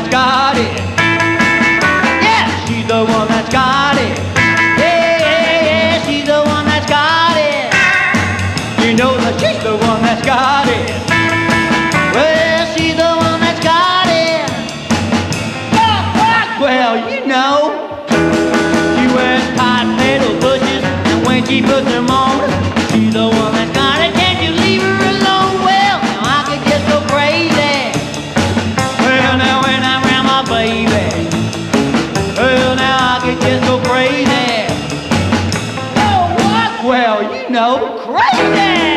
that's got it. Yeah, she's the one that's got it. Yeah, yeah, yeah, she's the one that's got it. You know that she's the one that's got it. Well, she's the one that's got it. Well, you know, she wears tight metal bushes, and when she puts them on, she's the one that's got it. Can't you leave her alone? Well, now I could just go crazy. Well, now when I'm around my baby, well, now I could just go crazy. Oh, what? Well, you know, crazy.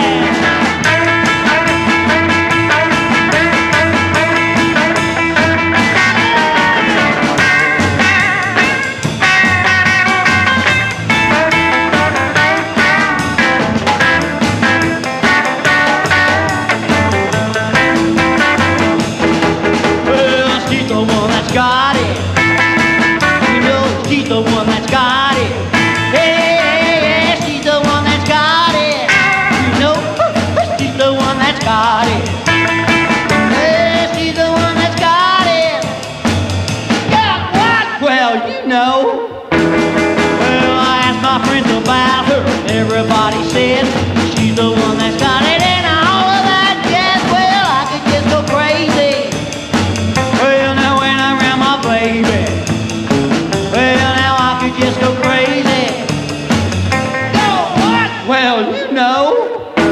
Got it. You know she's the one that's got it. Hey, she's the one that's got it. You know she's the one that's got it. Hey, she's the one that's got it. Got what? Well, you know. Well, I asked my friends about her. Everybody says she's the one that's got it. And all of that jazz. Well, I could just go crazy. Well, now when I'm around my baby, well, now I could just go crazy. Go what? Well, you know.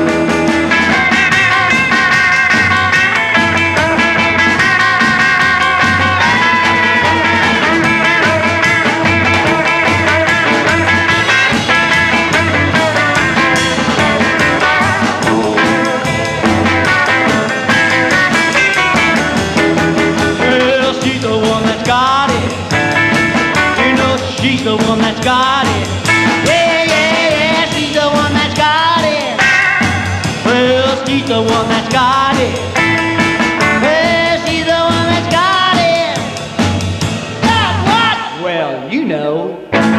She's the one that's got it. Yeah, yeah, yeah, she's the one that's got it. Well, she's the one that's got it. Well, she's the one that's got it. Got what? Well, you know.